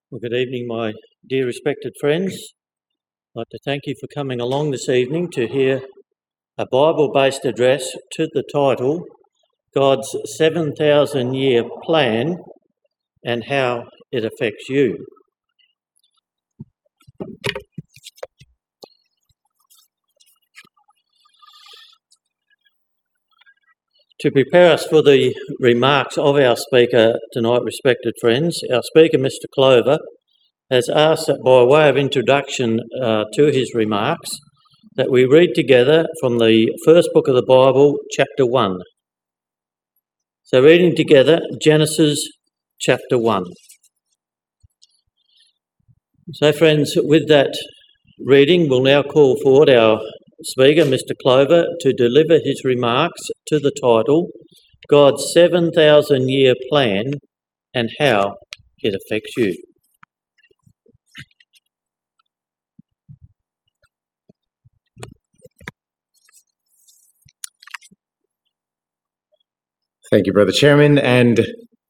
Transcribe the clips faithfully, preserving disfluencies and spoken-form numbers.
Well, good evening, my dear respected friends. I'd like to thank you for coming along this evening to hear a Bible-based address to the title, God's seven thousand year Plan and How It Affects You. To prepare us for the remarks of our speaker tonight, respected friends, our speaker, Mister Clover, has asked that by way of introduction uh, to his remarks, that we read together from the first book of the Bible, chapter one. So reading together, Genesis chapter one. So friends, with that reading, we'll now call forward our speaker, Mister Clover, to deliver his remarks to the title, God's seven thousand year Plan and How It Affects You. Thank you, Brother Chairman, and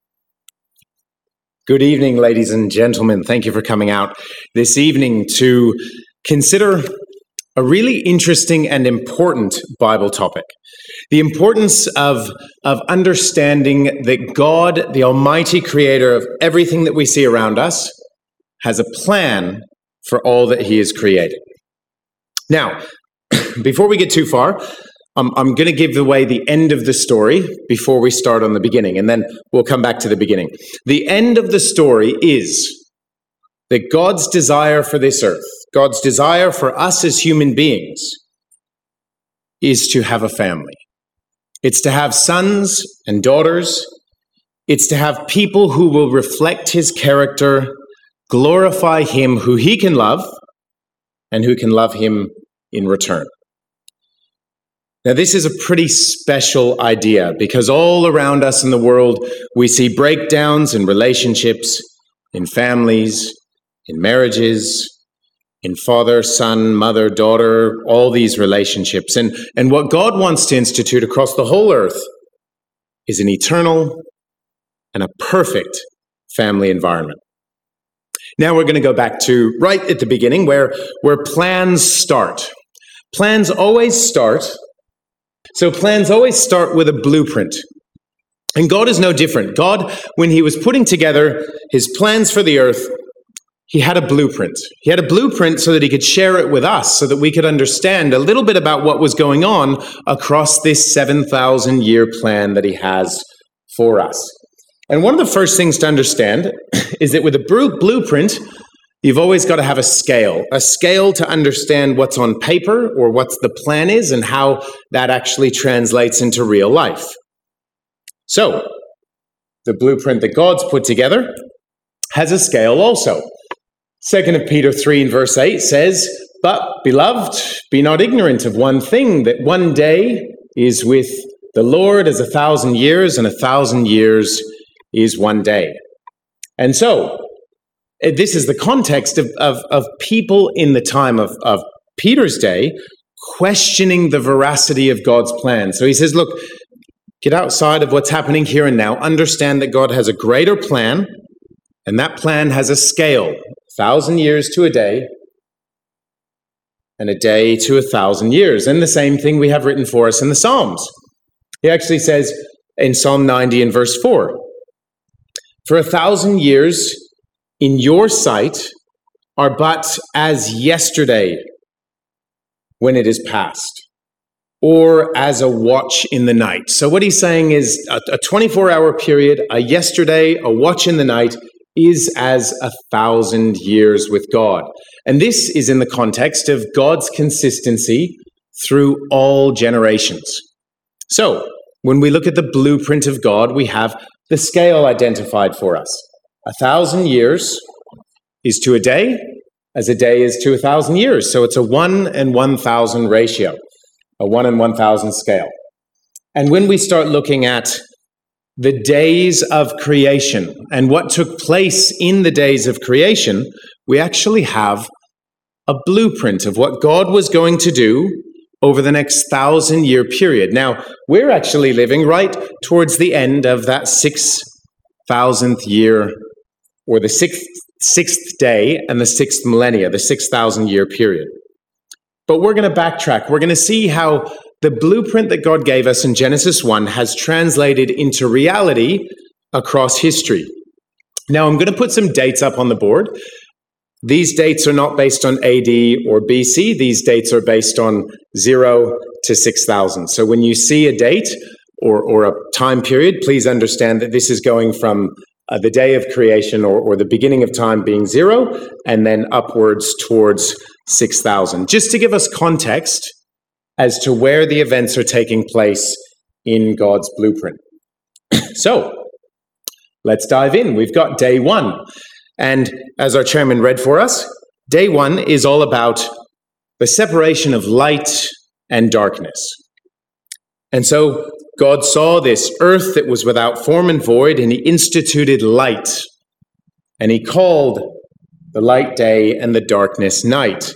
good evening, ladies and gentlemen. Thank you for coming out this evening to consider a really interesting and important Bible topic. The importance of, of understanding that God, the Almighty Creator of everything that we see around us, has a plan for all that He has created. Now, before we get too far, I'm, I'm going to give away the end of the story before we start on the beginning, and then we'll come back to the beginning. The end of the story is that God's desire for this earth, God's desire for us as human beings, is to have a family. It's to have sons and daughters. It's to have people who will reflect His character, glorify Him who He can love, and who can love Him in return. Now, this is a pretty special idea because all around us in the world, we see breakdowns in relationships, in families, in marriages, in father, son, mother, daughter, all these relationships. And, and what God wants to institute across the whole earth is an eternal and a perfect family environment. Now we're going to go back to right at the beginning where, where plans start. Plans always start, so plans always start with a blueprint. And God is no different. God, when He was putting together His plans for the earth, He had a blueprint. He had a blueprint so that He could share it with us, so that we could understand a little bit about what was going on across this seven thousand year plan that He has for us. And one of the first things to understand is that with a blueprint, you've always got to have a scale, a scale to understand what's on paper or what the plan is and how that actually translates into real life. So, the blueprint that God's put together has a scale also. Second Peter three and verse eight says, "But, beloved, be not ignorant of one thing, that one day is with the Lord as a thousand years, and a thousand years is one day." And so, this is the context of, of, of people in the time of, of Peter's day questioning the veracity of God's plan. So he says, look, get outside of what's happening here and now. Understand that God has a greater plan, and that plan has a scale. A thousand years to a day, and a day to a thousand years. And the same thing we have written for us in the Psalms. He actually says in Psalm ninety and verse four, "For a thousand years in your sight are but as yesterday when it is past, or as a watch in the night." So what he's saying is a, a twenty-four hour period, a yesterday, a watch in the night, is as a thousand years with God. And this is in the context of God's consistency through all generations. So, when we look at the blueprint of God, we have the scale identified for us. A thousand years is to a day, as a day is to a thousand years. So it's a one and one thousand ratio, a one and one thousand scale. And when we start looking at the days of creation and what took place in the days of creation, we actually have a blueprint of what God was going to do over the next thousand year period. Now, we're actually living right towards the end of that six thousandth year, or the sixth sixth day and the sixth millennia, the six thousand year period. But we're going to backtrack. We're going to see how the blueprint that God gave us in Genesis one has translated into reality across history. Now, I'm going to put some dates up on the board. These dates are not based on A D or B C. These dates are based on zero to six thousand. So when you see a date or, or a time period, please understand that this is going from uh, the day of creation or, or the beginning of time being zero and then upwards towards six thousand. Just to give us context as to where the events are taking place in God's blueprint. So, let's dive in. We've got day one. And as our chairman read for us, day one is all about the separation of light and darkness. And so God saw this earth that was without form and void, and he instituted light. And he called the light day and the darkness night.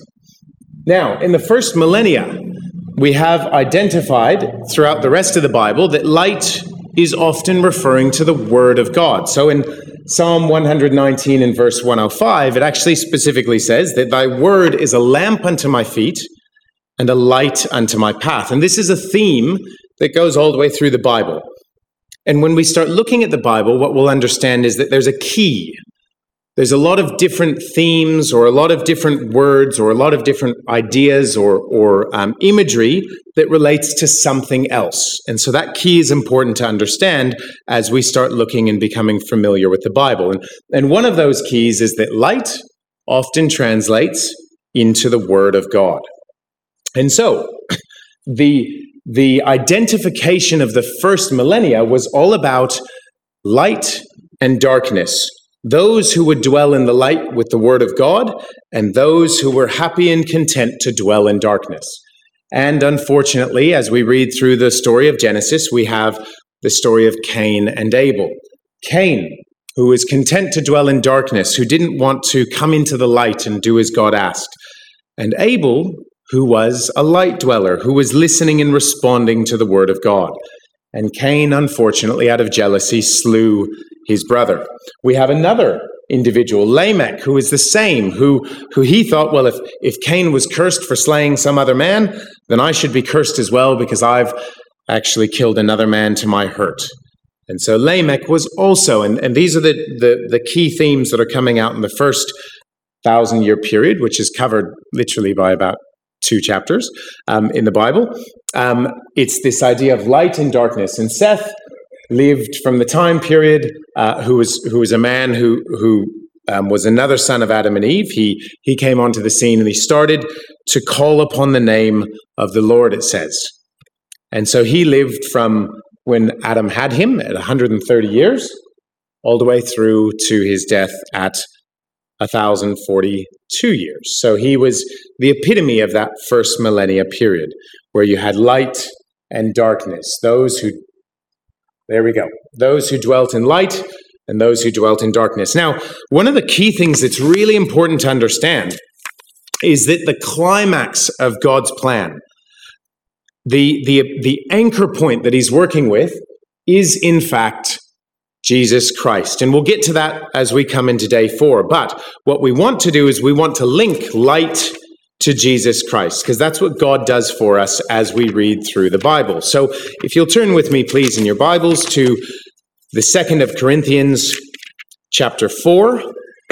Now, in the first millennia, we have identified throughout the rest of the Bible that light is often referring to the Word of God. So in Psalm one nineteen and verse one oh five, it actually specifically says that thy word is a lamp unto my feet and a light unto my path. And this is a theme that goes all the way through the Bible. And when we start looking at the Bible, what we'll understand is that there's a key. There's a lot of different themes or a lot of different words or a lot of different ideas or, or um, imagery that relates to something else. And so that key is important to understand as we start looking and becoming familiar with the Bible. And, and one of those keys is that light often translates into the Word of God. And so the, the identification of the first millennia was all about light and darkness. Those who would dwell in the light with the Word of God, and those who were happy and content to dwell in darkness. And unfortunately, as we read through the story of Genesis, we have the story of Cain and Abel. Cain, who was content to dwell in darkness, who didn't want to come into the light and do as God asked. And Abel, who was a light dweller, who was listening and responding to the Word of God. And Cain, unfortunately, out of jealousy, slew his brother. We have another individual, Lamech, who is the same, who, who he thought, well, if, if Cain was cursed for slaying some other man, then I should be cursed as well because I've actually killed another man to my hurt. And so Lamech was also, and, and these are the, the, the key themes that are coming out in the first thousand-year period, which is covered literally by about two chapters um, in the Bible. Um, it's this idea of light and darkness. And Seth lived from the time period uh, who was who was a man who who um, was another son of Adam and Eve. He he came onto the scene and he started to call upon the name of the Lord, it says. And so he lived from when Adam had him at one hundred thirty years, all the way through to his death at one thousand forty-two years. So he was the epitome of that first millennia period, where you had light and darkness. Those who, there we go, those who dwelt in light and those who dwelt in darkness. Now, one of the key things that's really important to understand is that the climax of God's plan, the, the, the anchor point that he's working with, is in fact Jesus Christ. And we'll get to that as we come into day four. But what we want to do is we want to link light to Jesus Christ, because that's what God does for us as we read through the Bible. So if you'll turn with me, please, in your Bibles to the second of Corinthians chapter four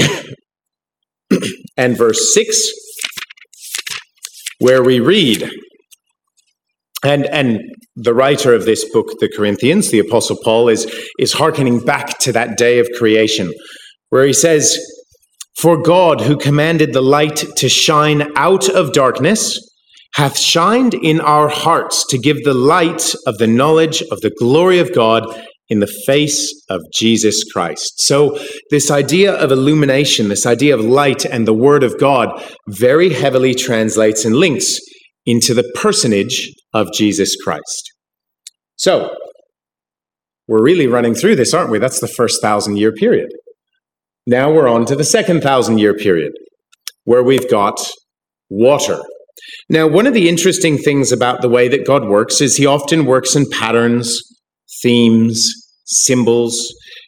and verse six, where we read, and and the writer of this book, the Corinthians, the Apostle Paul, is, is hearkening back to that day of creation, where he says, "For God, who commanded the light to shine out of darkness, hath shined in our hearts to give the light of the knowledge of the glory of God in the face of Jesus Christ." So this idea of illumination, this idea of light and the Word of God very heavily translates and links into the personage of Jesus Christ. So, we're really running through this, aren't we? That's the first thousand-year period. Now we're on to the second thousand-year period, where we've got water. Now, one of the interesting things about the way that God works is he often works in patterns, themes, symbols.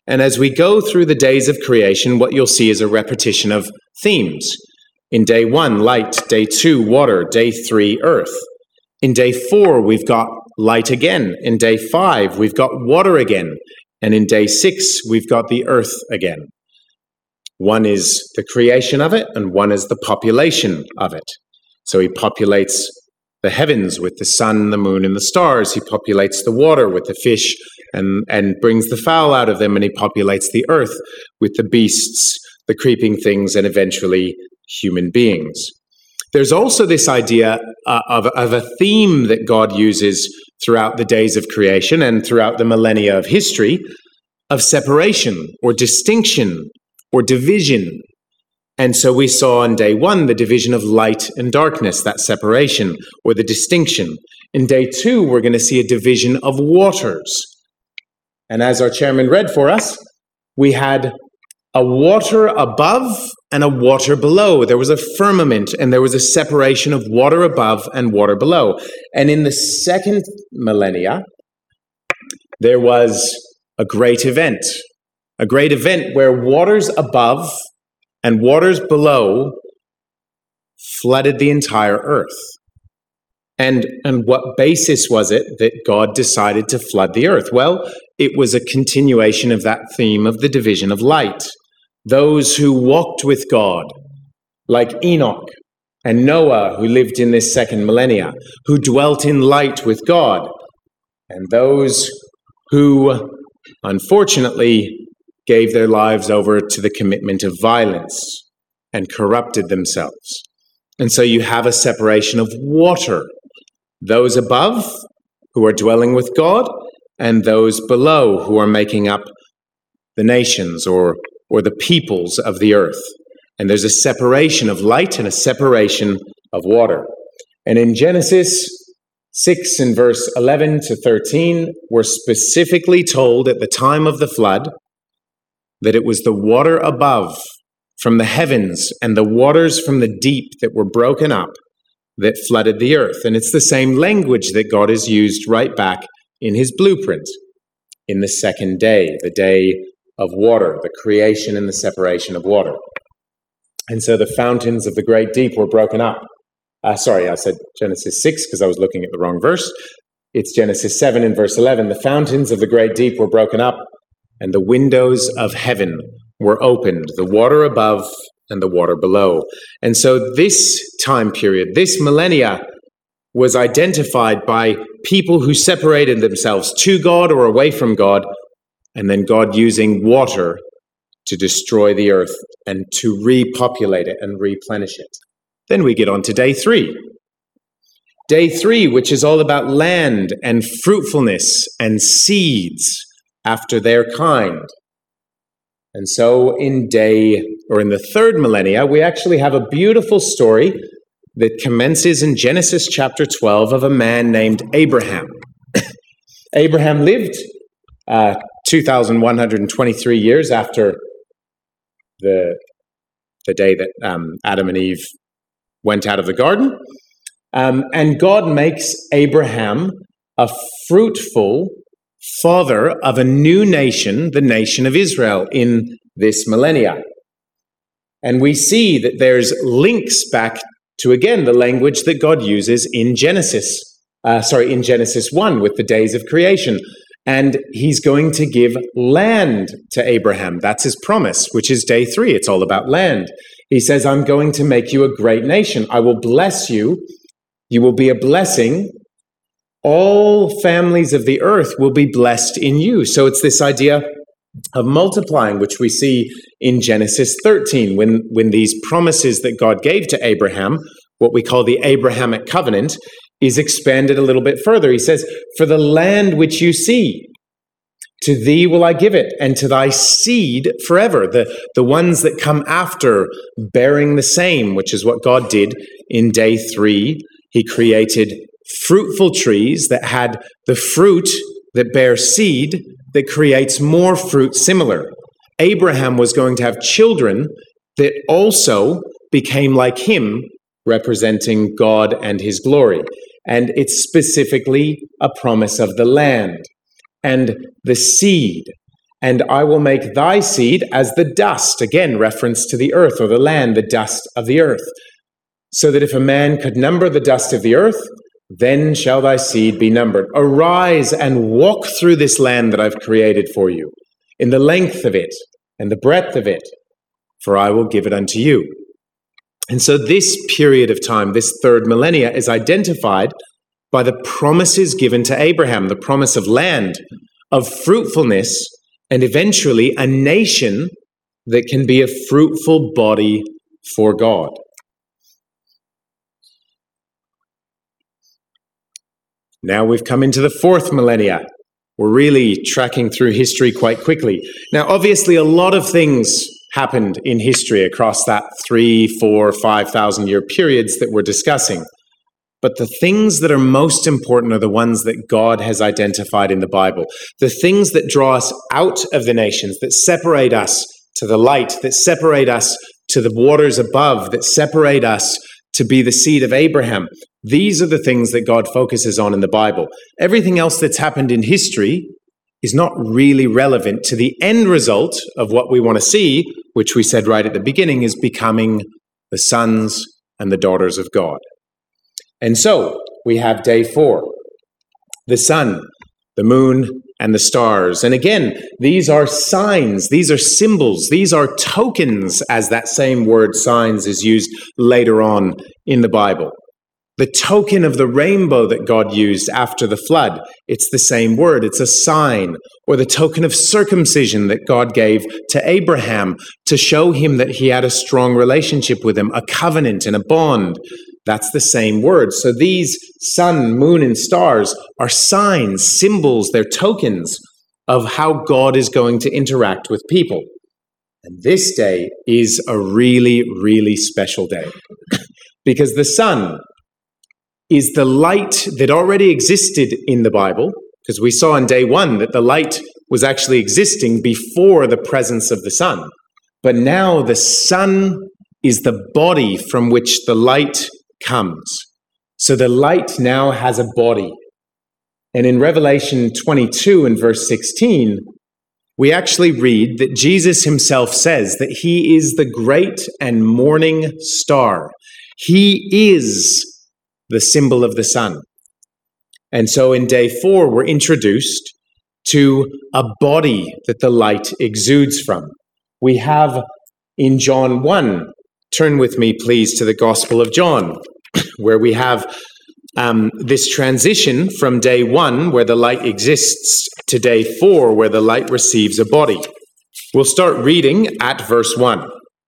And as we go through the days of creation, what you'll see is a repetition of themes. In day one, light. Day two, water. Day three, earth. In day four, we've got light again. In day five, we've got water again. And in day six, we've got the earth again. One is the creation of it, and one is the population of it. So he populates the heavens with the sun, the moon, and the stars. He populates the water with the fish and, and brings the fowl out of them, and he populates the earth with the beasts, the creeping things, and eventually human beings. There's also this idea uh, of, of a theme that God uses throughout the days of creation and throughout the millennia of history of separation or distinction or division. And so we saw in day one the division of light and darkness, that separation or the distinction. In day two, we're going to see a division of waters. And as our chairman read for us, we had a water above and a water below. There was a firmament and there was a separation of water above and water below. And in the second millennia, there was a great event, a great event where waters above and waters below flooded the entire earth. And, and what basis was it that God decided to flood the earth? Well, it was a continuation of that theme of the division of light. Those who walked with God, like Enoch and Noah, who lived in this second millennia, who dwelt in light with God, and those who, unfortunately, gave their lives over to the commitment of violence and corrupted themselves. And so you have a separation of water, those above who are dwelling with God, and those below who are making up the nations or or the peoples of the earth. And there's a separation of light and a separation of water. And in Genesis six in verse eleven to thirteen, we're specifically told at the time of the flood that it was the water above from the heavens and the waters from the deep that were broken up that flooded the earth. And it's the same language that God has used right back in his blueprint in the second day, the day of water, the creation and the separation of water. And so the fountains of the great deep were broken up. Uh, sorry, I said Genesis six because I was looking at the wrong verse. It's Genesis seven in verse eleven. The fountains of the great deep were broken up, and the windows of heaven were opened, the water above and the water below. And so this time period, this millennia, was identified by people who separated themselves to God or away from God, and then God using water to destroy the earth and to repopulate it and replenish it. Then we get on to day three. Day three, which is all about land and fruitfulness and seeds after their kind. And so in day, or in the third millennia, we actually have a beautiful story that commences in Genesis chapter twelve of a man named Abraham. Abraham lived uh, two thousand one hundred twenty-three years after the, the day that um, Adam and Eve went out of the garden. Um, and God makes Abraham a fruitful father of a new nation, the nation of Israel, in this millennia. And we see that there's links back to, again, the language that God uses in Genesis, uh, sorry, in Genesis one with the days of creation. And he's going to give land to Abraham. That's his promise, which is day three. It's all about land. He says, I'm going to make you a great nation. I will bless you. You will be a blessing. All families of the earth will be blessed in you. So it's this idea of multiplying, which we see in Genesis thirteen, when, when these promises that God gave to Abraham, what we call the Abrahamic covenant, is expanded a little bit further. He says, for the land which you see, to thee will I give it, and to thy seed forever. The, the ones that come after bearing the same, which is what God did in day three. He created fruitful trees that had the fruit that bears seed that creates more fruit similar. Abraham was going to have children that also became like him, representing God and his glory. And it's specifically a promise of the land and the seed. and I will make thy seed as the dust, again, reference to the earth or the land, the dust of the earth, so that if a man could number the dust of the earth, then shall thy seed be numbered. Arise and walk through this land that I've created for you, in the length of it and the breadth of it, for I will give it unto you. And so this period of time, this third millennia, is identified by the promises given to Abraham, the promise of land, of fruitfulness, and eventually a nation that can be a fruitful body for God. Now we've come into the fourth millennia. We're really tracking through history quite quickly. Now, obviously, a lot of things happened in history across that three, four, five thousand year periods that we're discussing. But the things that are most important are the ones that God has identified in the Bible. The things that draw us out of the nations, that separate us to the light, that separate us to the waters above, that separate us to be the seed of Abraham. These are the things that God focuses on in the Bible. Everything else that's happened in history is not really relevant to the end result of what we want to see, which we said right at the beginning is becoming the sons and the daughters of God. And so we have day four, the sun, the moon, and the stars. And again, these are signs, these are symbols, these are tokens, as that same word signs is used later on in the Bible. The token of the rainbow that God used after the flood, it's the same word, it's a sign. Or the token of circumcision that God gave to Abraham to show him that he had a strong relationship with him, a covenant and a bond. That's the same word. So these sun, moon, and stars are signs, symbols, they're tokens of how God is going to interact with people. And this day is a really, really special day because the sun is the light that already existed in the Bible, because we saw in day one that the light was actually existing before the presence of the sun. But now the sun is the body from which the light comes. So the light now has a body. And in Revelation twenty-two and verse sixteen, we actually read that Jesus himself says that he is the great and morning star. He is the symbol of the sun. And so in day four, we're introduced to a body that the light exudes from. We have in John one, turn with me please to the Gospel of John, where we have um, this transition from day one, where the light exists, to day four, where the light receives a body. We'll start reading at verse one.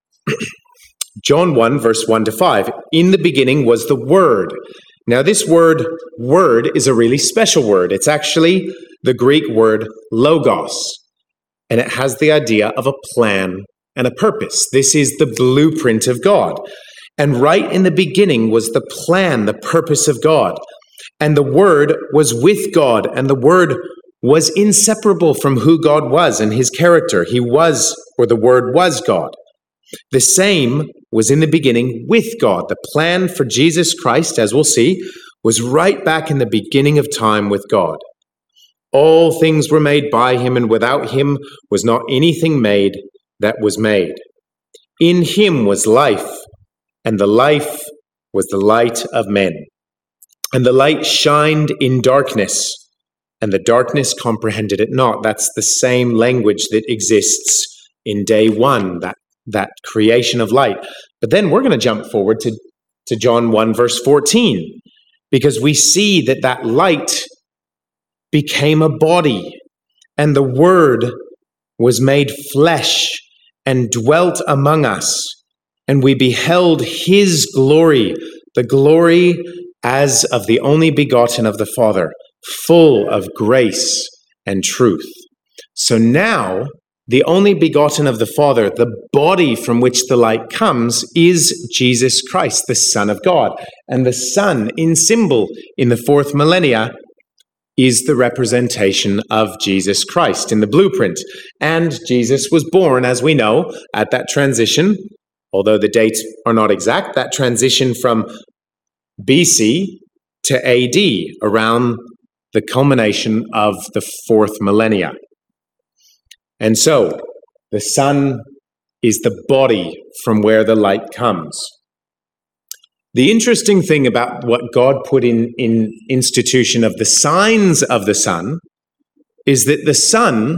John one, verse one to five. In the beginning was the Word. Now this word, word, is a really special word. It's actually the Greek word logos, and it has the idea of a plan and a purpose. This is the blueprint of God. And right in the beginning was the plan, the purpose of God. And the Word was with God, and the Word was inseparable from who God was and his character. He was, or the Word was God. The same was in the beginning with God. The plan for Jesus Christ, as we'll see, was right back in the beginning of time with God. All things were made by him, and without him was not anything made that was made. In him was life, and the life was the light of men. And the light shined in darkness, and the darkness comprehended it not. That's the same language that exists in day one, that, that creation of light. But then we're going to jump forward to, to John one, verse fourteen, because we see that that light became a body, and the Word was made flesh and dwelt among us. And we beheld his glory, the glory as of the only begotten of the Father, full of grace and truth. So now, the only begotten of the Father, the body from which the light comes, is Jesus Christ, the Son of God. And the Son, in symbol, in the fourth millennia, is the representation of Jesus Christ in the blueprint. And Jesus was born, as we know, at that transition. Although the dates are not exact, that transition from B C to A D, around the culmination of the fourth millennia. And so, the sun is the body from where the light comes. The interesting thing about what God put in, in institution of the signs of the sun is that the sun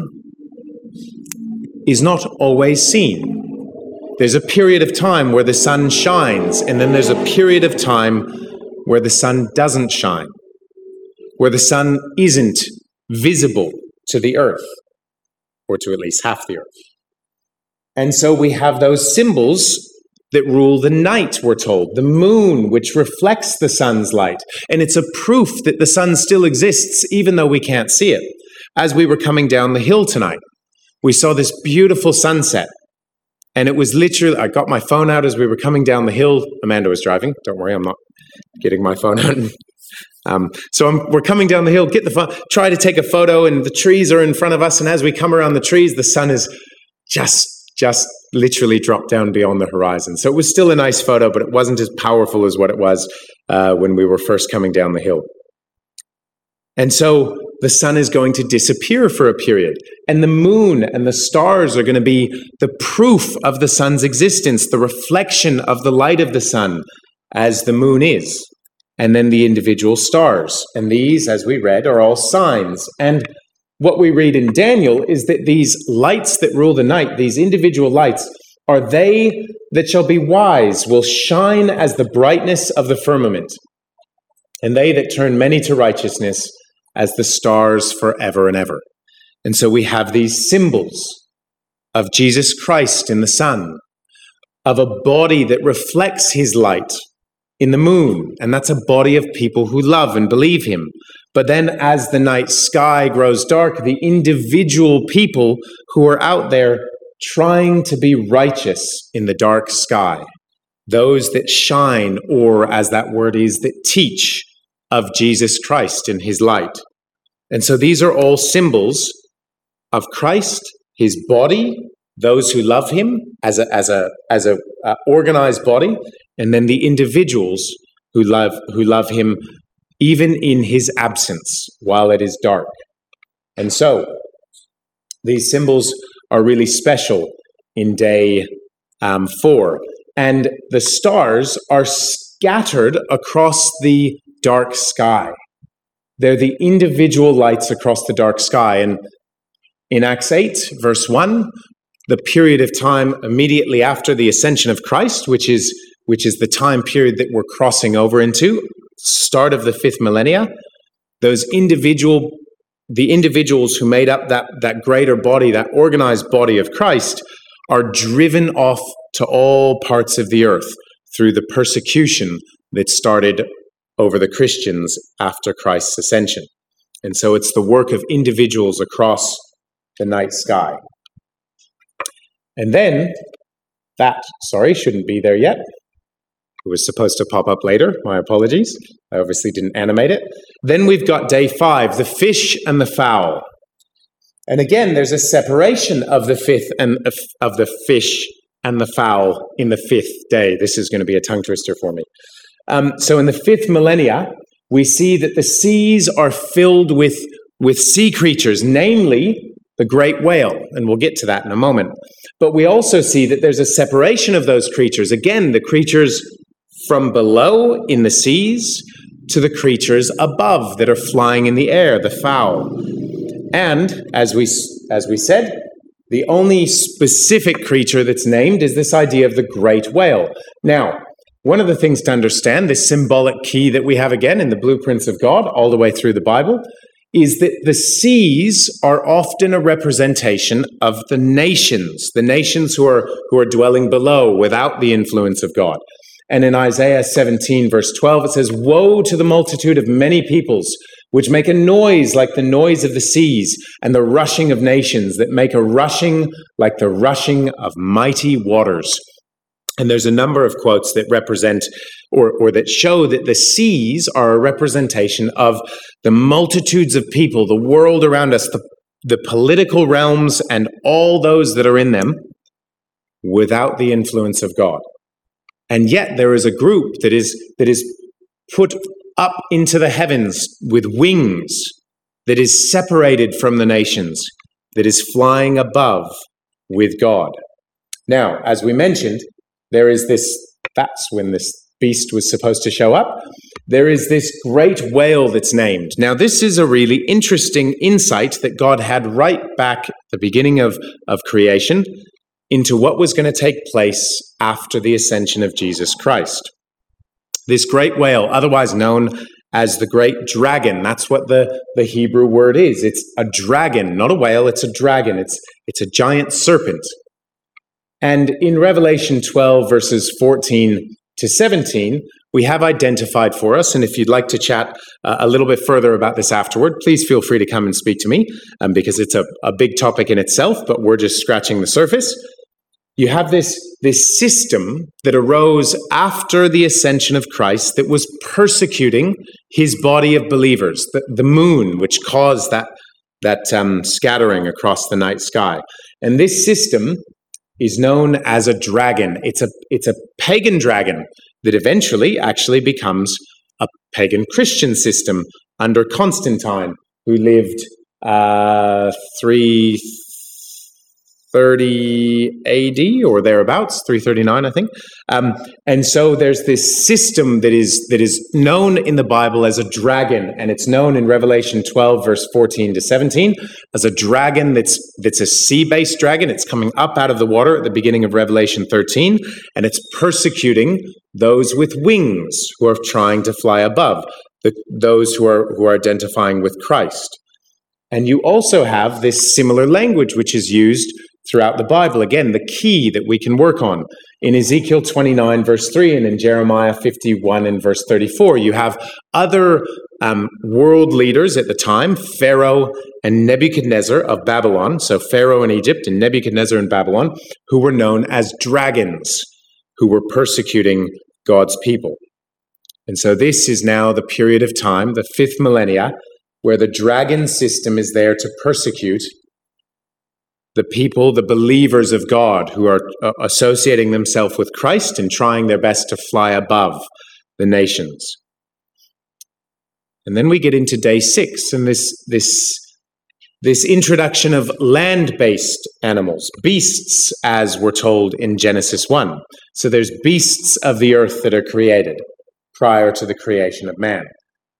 is not always seen. There's a period of time where the sun shines, and then there's a period of time where the sun doesn't shine, where the sun isn't visible to the earth, or to at least half the earth. And so we have those symbols that rule the night, we're told. The moon, which reflects the sun's light. And it's a proof that the sun still exists, even though we can't see it. As we were coming down the hill tonight, we saw this beautiful sunset. And it was literally, I got my phone out as we were coming down the hill. Amanda was driving. Don't worry, I'm not getting my phone out. um, so I'm, we're coming down the hill, get the phone, try to take a photo, and the trees are in front of us. And as we come around the trees, the sun is just, just literally dropped down beyond the horizon. So it was still a nice photo, but it wasn't as powerful as what it was uh, when we were first coming down the hill. And so the sun is going to disappear for a period, and the moon and the stars are going to be the proof of the sun's existence, the reflection of the light of the sun, as the moon is, and then the individual stars. And these, as we read, are all signs. And what we read in Daniel is that these lights that rule the night, these individual lights, are they that shall be wise, will shine as the brightness of the firmament, and they that turn many to righteousness as the stars forever and ever. And so we have these symbols of Jesus Christ in the sun, of a body that reflects his light in the moon, and that's a body of people who love and believe him. But then as the night sky grows dark, the individual people who are out there trying to be righteous in the dark sky, those that shine, or as that word is, that teach of Jesus Christ in his light. And so these are all symbols of Christ, his body, those who love him as a as a as a uh, organized body, and then the individuals who love who love him even in his absence while it is dark. And so these symbols are really special in day um, four, and the stars are scattered across the dark sky. They're the individual lights across the dark sky. And in Acts eight, verse one, the period of time immediately after the ascension of Christ, which is which is the time period that we're crossing over into, start of the fifth millennia, those individual, the individuals who made up that, that greater body, that organized body of Christ, are driven off to all parts of the earth through the persecution that started over the Christians after Christ's ascension. And so it's the work of individuals across the night sky. And then, that, sorry, shouldn't be there yet. It was supposed to pop up later. My apologies. I obviously didn't animate it. Then we've got day five, the fish and the fowl. And again, there's a separation of the fifth and of the fish and the fowl in the fifth day. This is going to be a tongue twister for me. Um, so in the fifth millennia, we see that the seas are filled with, with sea creatures, namely the great whale, and we'll get to that in a moment. But we also see that there's a separation of those creatures. Again, the creatures from below in the seas to the creatures above that are flying in the air, the fowl. And as we as we said, the only specific creature that's named is this idea of the great whale. Now, one of the things to understand, this symbolic key that we have again in the blueprints of God all the way through the Bible, is that the seas are often a representation of the nations, the nations who are who are dwelling below without the influence of God. And in Isaiah seventeen, verse twelve, it says, "Woe to the multitude of many peoples, which make a noise like the noise of the seas, and the rushing of nations that make a rushing like the rushing of mighty waters." And there's a number of quotes that represent or, or that show that the seas are a representation of the multitudes of people, the world around us, the, the political realms, and all those that are in them without the influence of God. And yet there is a group that is that is put up into the heavens with wings, that is separated from the nations, that is flying above with God. Now, as we mentioned, there is this, that's when this beast was supposed to show up. There is this great whale that's named. Now, this is a really interesting insight that God had right back at the beginning of, of creation into what was going to take place after the ascension of Jesus Christ. This great whale, otherwise known as the great dragon, that's what the, the Hebrew word is. It's a dragon, not a whale, it's a dragon. It's, it's a giant serpent. And in Revelation twelve, verses fourteen to seventeen, we have identified for us, and if you'd like to chat uh, a little bit further about this afterward, please feel free to come and speak to me, um, because it's a, a big topic in itself, but we're just scratching the surface. You have this, this system that arose after the ascension of Christ that was persecuting his body of believers, the, the moon, which caused that, that um, scattering across the night sky. And this system is known as a dragon. It's a, it's a pagan dragon that eventually actually becomes a pagan Christian system under Constantine, who lived uh, three thirty A D or thereabouts, three thirty-nine, I think. Um, and so there's this system that is that is known in the Bible as a dragon, and it's known in Revelation twelve, verse fourteen to seventeen, as a dragon that's that's a sea-based dragon. It's coming up out of the water at the beginning of Revelation thirteen, and it's persecuting those with wings who are trying to fly above, the, those who are who are identifying with Christ. And you also have this similar language which is used throughout the Bible. Again, the key that we can work on. In Ezekiel twenty-nine, verse three, and in Jeremiah fifty-one and verse thirty-four, you have other um, world leaders at the time, Pharaoh and Nebuchadnezzar of Babylon, so Pharaoh in Egypt and Nebuchadnezzar in Babylon, who were known as dragons, who were persecuting God's people. And so this is now the period of time, the fifth millennia, where the dragon system is there to persecute the people, the believers of God, who are uh, associating themselves with Christ and trying their best to fly above the nations. And then we get into day six, and this, this, this introduction of land-based animals, beasts, as we're told in Genesis one. So there's beasts of the earth that are created prior to the creation of man.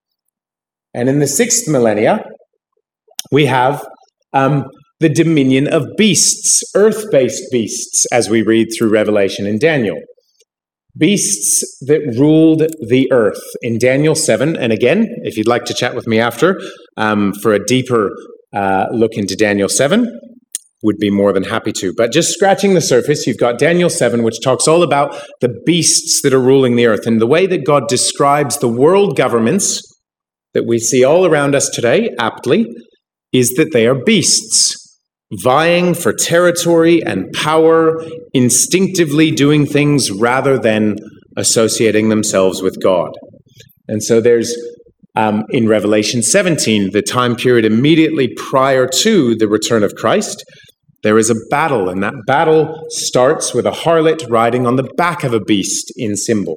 And in the sixth millennia, we have um, the dominion of beasts, earth-based beasts, as we read through Revelation and Daniel. Beasts that ruled the earth. In Daniel seven, and again, if you'd like to chat with me after um, for a deeper uh, look into Daniel seven, would be more than happy to. But just scratching the surface, you've got Daniel seven, which talks all about the beasts that are ruling the earth, and the way that God describes the world governments that we see all around us today, aptly, is that they are beasts, vying for territory and power, instinctively doing things rather than associating themselves with God. And so there's, um, in Revelation seventeen, the time period immediately prior to the return of Christ, there is a battle, and that battle starts with a harlot riding on the back of a beast in symbol.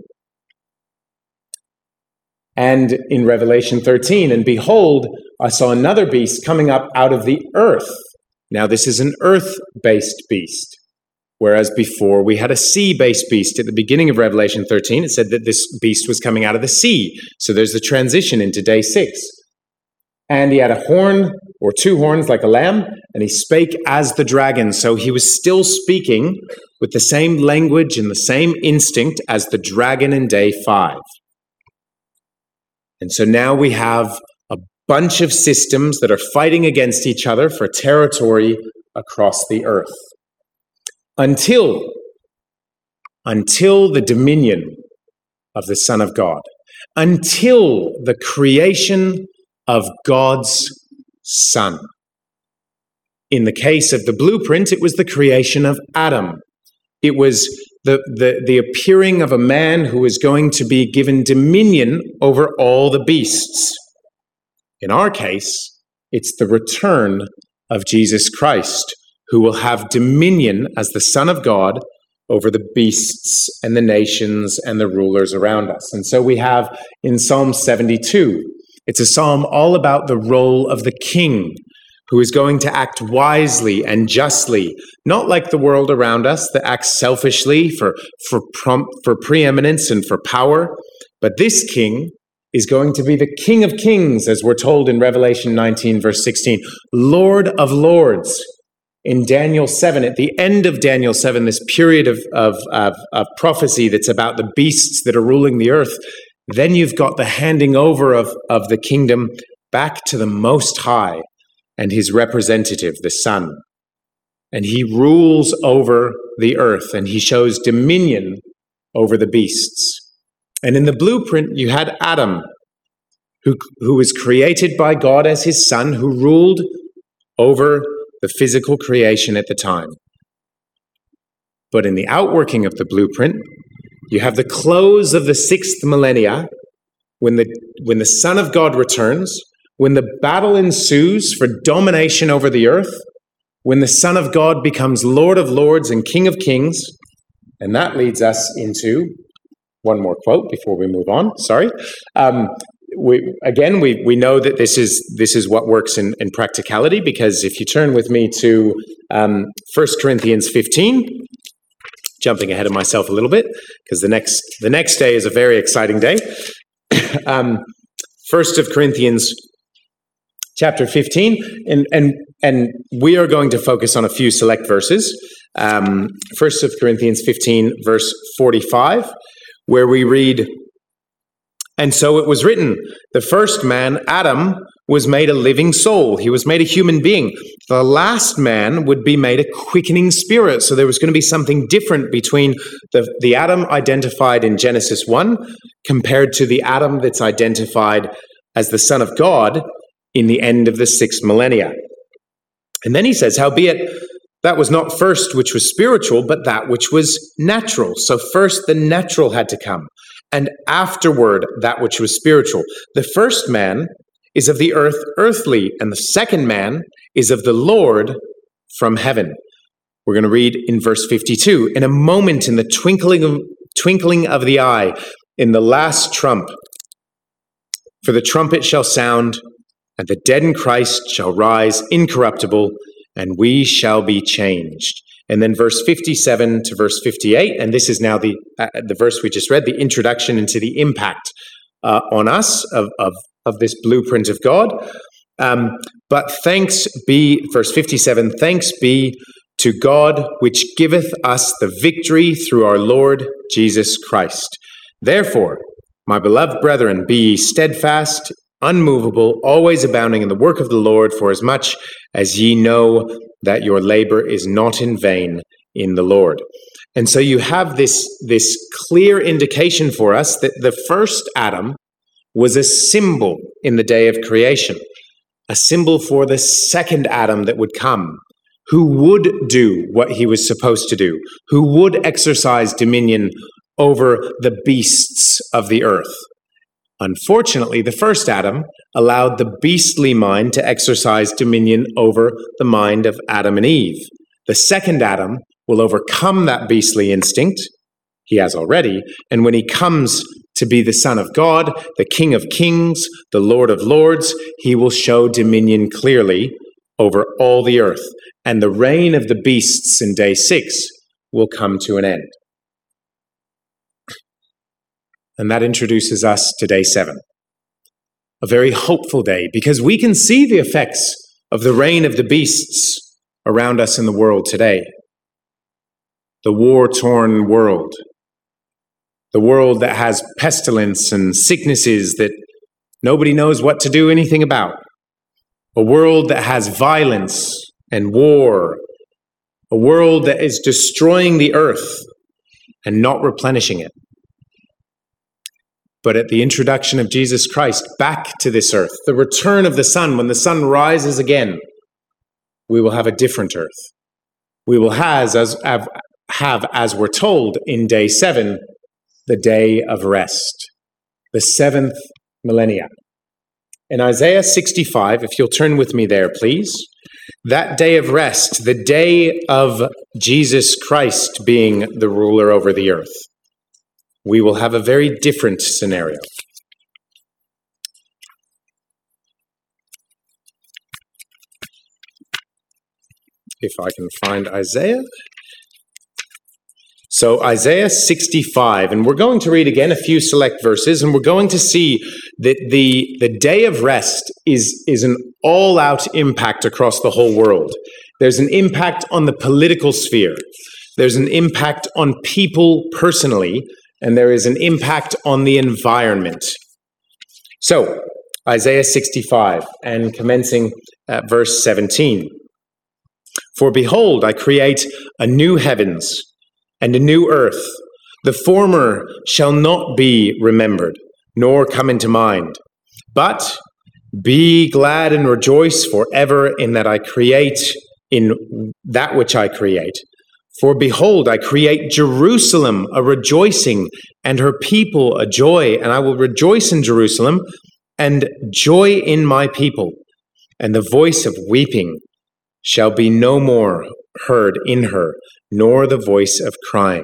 And in Revelation thirteen, and behold, I saw another beast coming up out of the earth. Now, this is an earth-based beast, whereas before we had a sea-based beast. At the beginning of Revelation thirteen, it said that this beast was coming out of the sea. So there's the transition into day six. And he had a horn, or two horns like a lamb, and he spake as the dragon. So he was still speaking with the same language and the same instinct as the dragon in day five. And so now we have a bunch of systems that are fighting against each other for territory across the earth. Until, until the dominion of the Son of God. Until the creation of God's Son. In the case of the blueprint, it was the creation of Adam. It was the, the, the appearing of a man who is going to be given dominion over all the beasts. In our case, it's the return of Jesus Christ, who will have dominion as the Son of God over the beasts and the nations and the rulers around us. And so we have in Psalm seventy-two, it's a psalm all about the role of the king, who is going to act wisely and justly, not like the world around us that acts selfishly for, for, prom- for preeminence and for power. But this king is going to be the King of Kings, as we're told in Revelation nineteen, verse sixteen, Lord of Lords. In Daniel seven, at the end of Daniel seven, this period of, of, of, of prophecy that's about the beasts that are ruling the earth, then you've got the handing over of, of the kingdom back to the Most High and his representative, the Son. And he rules over the earth, and he shows dominion over the beasts. And in the blueprint, you had Adam, who, who was created by God as his son, who ruled over the physical creation at the time. But in the outworking of the blueprint, you have the close of the sixth millennia, when the, when the Son of God returns, when the battle ensues for domination over the earth, when the Son of God becomes Lord of Lords and King of Kings. And that leads us into one more quote before we move on. Sorry. Um, we, again, we, we know that this is this is what works in, in practicality, because if you turn with me to um, First Corinthians fifteen, jumping ahead of myself a little bit, because the next the next day is a very exciting day. um, First of Corinthians chapter fifteen, and and and we are going to focus on a few select verses. Um, First of Corinthians fifteen, verse forty-five, where we read, "And so it was written, the first man, Adam, was made a living soul. He was made a human being. The last man would be made a quickening spirit." So there was going to be something different between the, the Adam identified in Genesis one compared to the Adam that's identified as the Son of God in the end of the sixth millennia. And then he says, "Howbeit, that was not first which was spiritual, but that which was natural." So first the natural had to come, and afterward that which was spiritual. The first man is of the earth earthly, and the second man is of the Lord from heaven. We're going to read in verse fifty-two, "In a moment, in the twinkling of, twinkling of the eye, in the last trump, for the trumpet shall sound, and the dead in Christ shall rise incorruptible, and we shall be changed." And then verse fifty-seven to verse fifty-eight, and this is now the uh, the verse we just read, the introduction into the impact uh, on us of, of, of this blueprint of God. Um, but thanks be, verse fifty-seven, "Thanks be to God, which giveth us the victory through our Lord Jesus Christ. Therefore, my beloved brethren, be ye steadfast, unmovable, always abounding in the work of the Lord, for as much as ye know that your labor is not in vain in the Lord." And so you have this, this clear indication for us that the first Adam was a symbol in the day of creation, a symbol for the second Adam that would come, who would do what he was supposed to do, who would exercise dominion over the beasts of the earth. Unfortunately, the first Adam allowed the beastly mind to exercise dominion over the mind of Adam and Eve. The second Adam will overcome that beastly instinct. He has already. And when he comes to be the Son of God, the King of Kings, the Lord of Lords, he will show dominion clearly over all the earth. And the reign of the beasts in day six will come to an end. And that introduces us to day seven, a very hopeful day, because we can see the effects of the reign of the beasts around us in the world today. The war-torn world, the world that has pestilence and sicknesses that nobody knows what to do anything about, a world that has violence and war, a world that is destroying the earth and not replenishing it. But at the introduction of Jesus Christ back to this earth, the return of the sun, when the sun rises again, we will have a different earth. We will have, as, have, have, as we're told in day seven, the day of rest, the seventh millennia. In Isaiah sixty-five, if you'll turn with me there, please, that day of rest, the day of Jesus Christ being the ruler over the earth, we will have a very different scenario. if I can find Isaiah. So Isaiah sixty-five, and we're going to read again a few select verses, and we're going to see that the, the day of rest is, is an all-out impact across the whole world. There's an impact on the political sphere. There's an impact on people personally, and there is an impact on the environment. So, Isaiah sixty-five, and commencing at verse seventeen. For behold, I create a new heavens and a new earth. The former shall not be remembered, nor come into mind. But be glad and rejoice forever in that I create, in that which I create. For behold, I create Jerusalem a rejoicing, and her people a joy, and I will rejoice in Jerusalem, and joy in my people. And the voice of weeping shall be no more heard in her, nor the voice of crying.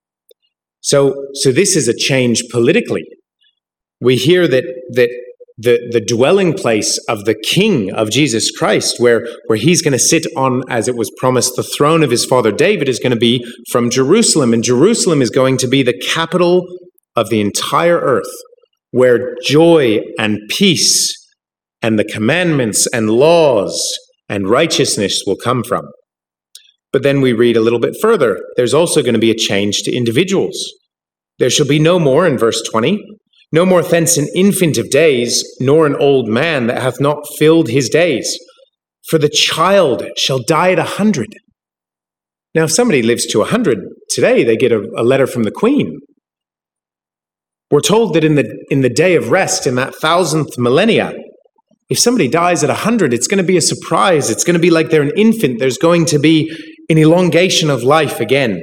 So, so this is a change politically. We hear that that the, the dwelling place of the King of Jesus Christ, where, where he's going to sit on, as it was promised, the throne of his father David, is going to be from Jerusalem. And Jerusalem is going to be the capital of the entire earth, where joy and peace and the commandments and laws and righteousness will come from. But then we read a little bit further. There's also going to be a change to individuals. There shall be no more, in verse twenty, no more thence an infant of days, nor an old man that hath not filled his days. For the child shall die at a hundred. Now, if somebody lives to a hundred today, they get a, a letter from the Queen. We're told that in the in the day of rest, in that thousandth millennia, if somebody dies at a hundred, it's going to be a surprise. It's going to be like they're an infant. There's going to be an elongation of life again.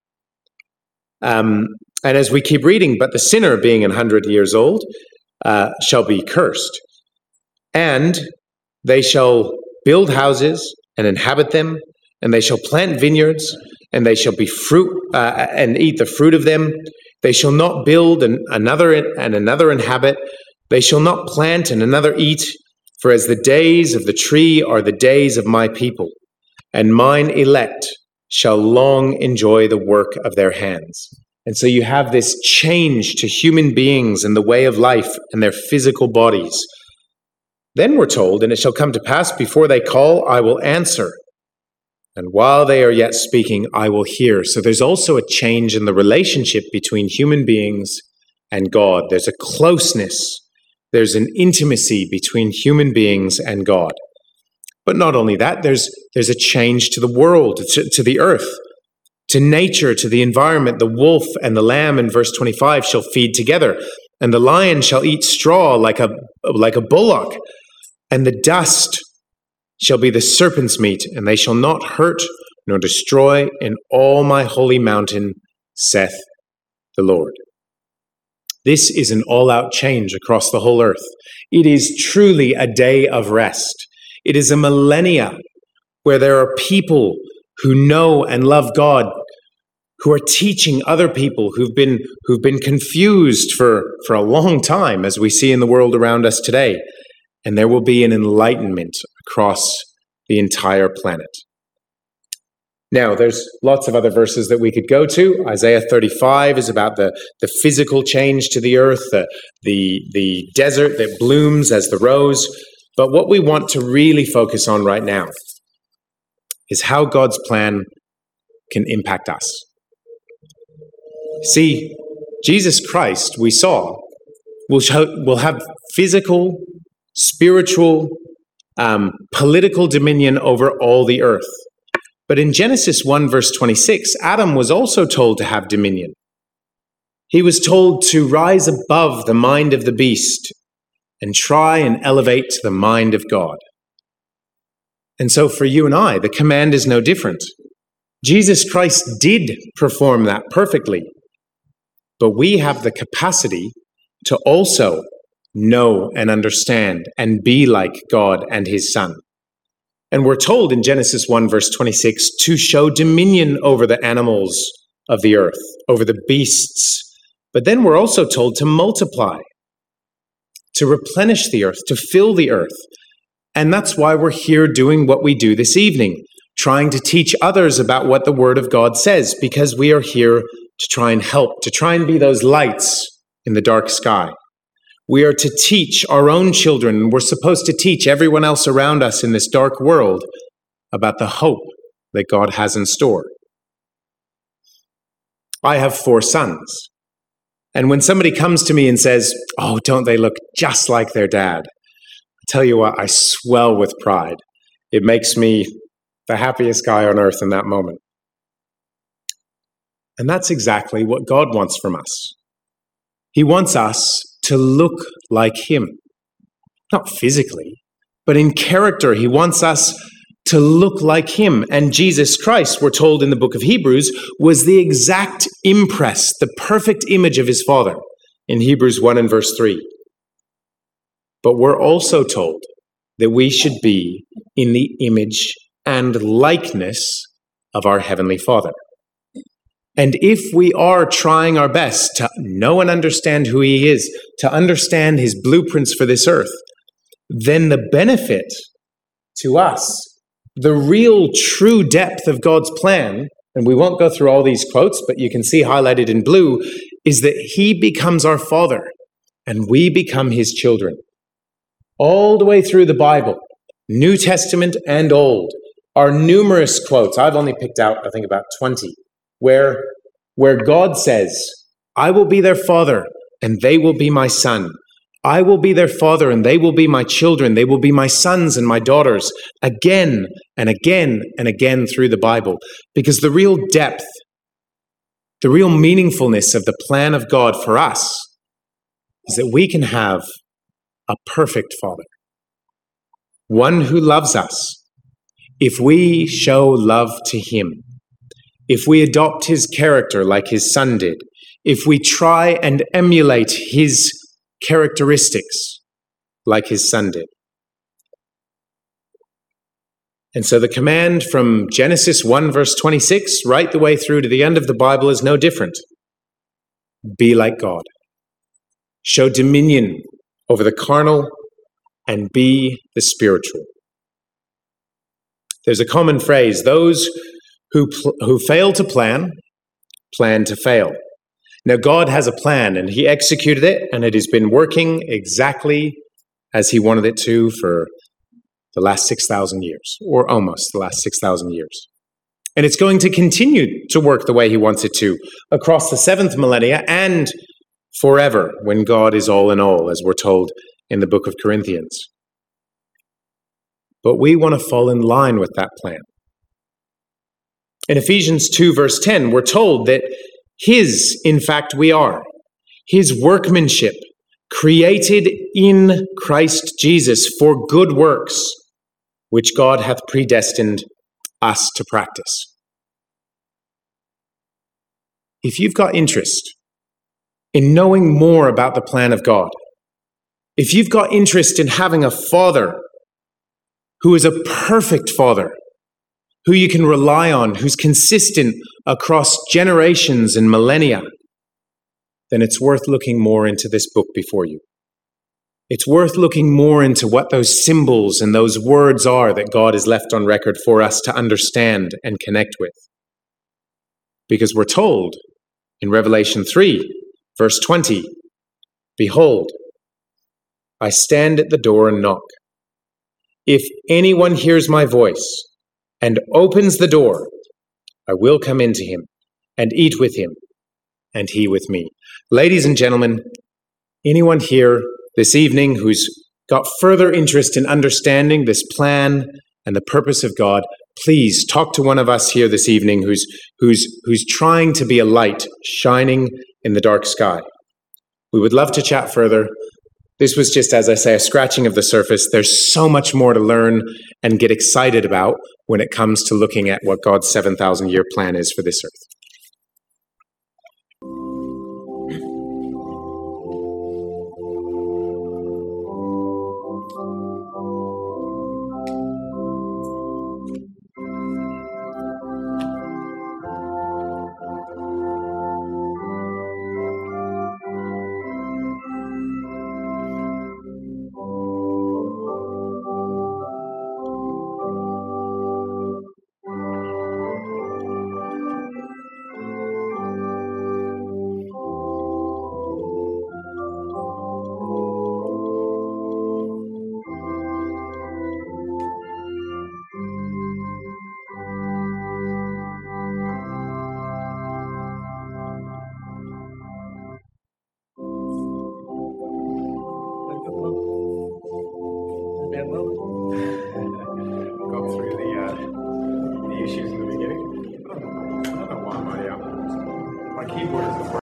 Um, and as we keep reading, but the sinner, being an hundred years old, uh, shall be cursed. And they shall build houses and inhabit them, and they shall plant vineyards, and they shall be fruit uh, and eat the fruit of them. They shall not build and another and another inhabit. They shall not plant and another eat. For as the days of the tree are the days of my people, and mine elect shall long enjoy the work of their hands. And so you have this change to human beings and the way of life and their physical bodies. Then we're told, and it shall come to pass, before they call, I will answer. And while they are yet speaking, I will hear. So there's also a change in the relationship between human beings and God. There's a closeness. There's an intimacy between human beings and God. But not only that, there's, there's a change to the world, to, to the earth, to nature, to the environment. The wolf and the lamb, in verse twenty-five, shall feed together, and the lion shall eat straw like a, like a bullock, and the dust shall be the serpent's meat, and they shall not hurt nor destroy in all my holy mountain, saith the Lord. This is an all-out change across the whole earth. It is truly a day of rest. It is a millennia where there are people who know and love God, who are teaching other people who've been, who've been confused for, for a long time, as we see in the world around us today. And there will be an enlightenment across the entire planet. Now, there's lots of other verses that we could go to. Isaiah thirty-five is about the, the physical change to the earth, the, the, the desert that blooms as the rose. But what we want to really focus on right now is how God's plan can impact us. See, Jesus Christ, we saw, will, show, will have physical, spiritual, um, political dominion over all the earth. But in Genesis one, verse twenty-six, Adam was also told to have dominion. He was told to rise above the mind of the beast and try and elevate to the mind of God. And so for you and I, the command is no different. Jesus Christ did perform that perfectly, but we have the capacity to also know and understand and be like God and his Son. And we're told in Genesis one, verse twenty-six, to show dominion over the animals of the earth, over the beasts. But then we're also told to multiply, to replenish the earth, to fill the earth. And that's why we're here doing what we do this evening. trying to teach others about what the Word of God says, because we are here to try and help, to try and be those lights in the dark sky. We are to teach our own children, and we're supposed to teach everyone else around us in this dark world about the hope that God has in store. I have four sons, and when somebody comes to me and says, "Oh, don't they look just like their dad?" I tell you what, I swell with pride. It makes me the happiest guy on earth in that moment. And that's exactly what God wants from us. He wants us to look like him. Not physically, but in character. He wants us to look like him. And Jesus Christ, we're told in the book of Hebrews, was the exact impress, the perfect image of his Father in Hebrews one and verse three. But we're also told that we should be in the image and likeness of our Heavenly Father. And if we are trying our best to know and understand who he is, to understand his blueprints for this earth, then the benefit to us, the real true depth of God's plan, and we won't go through all these quotes, but you can see highlighted in blue, is that he becomes our Father and we become his children. All the way through the Bible, New Testament and Old, are numerous quotes. I've only picked out, I think, about twenty. Where, where God says, "I will be their father, and they will be my son. I will be their father, and they will be my children. They will be my sons and my daughters," again and again and again through the Bible. Because the real depth, the real meaningfulness of the plan of God for us is that we can have a perfect Father, one who loves us if we show love to him. If we adopt his character like his son did, if we try and emulate his characteristics like his son did. And so the command from Genesis one verse twenty-six right the way through to the end of the Bible is no different. Be like God. Show dominion over the carnal and be the spiritual. There's a common phrase, those Who, pl- who fail to plan, plan to fail. Now, God has a plan, and he executed it, and it has been working exactly as he wanted it to for the last six thousand years, or almost the last six thousand years. And it's going to continue to work the way he wants it to across the seventh millennia and forever when God is all in all, as we're told in the book of Corinthians. But we want to fall in line with that plan. In Ephesians two, verse ten, we're told that his, in fact, we are, his workmanship, created in Christ Jesus for good works, which God hath predestined us to practice. If you've got interest in knowing more about the plan of God, if you've got interest in having a father who is a perfect father, who you can rely on, who's consistent across generations and millennia, then it's worth looking more into this book before you. It's worth looking more into what those symbols and those words are that God has left on record for us to understand and connect with. Because we're told in Revelation three, verse twenty, "Behold, I stand at the door and knock. If anyone hears my voice and opens the door, I will come into him and eat with him, and he with me." Ladies and gentlemen, anyone here this evening who's got further interest in understanding this plan and the purpose of God, please talk to one of us here this evening who's who's who's trying to be a light shining in the dark sky. We would love to chat further. This was just, as I say, a scratching of the surface. There's so much more to learn and get excited about when it comes to looking at what God's seven thousand year plan is for this earth. keyboard is the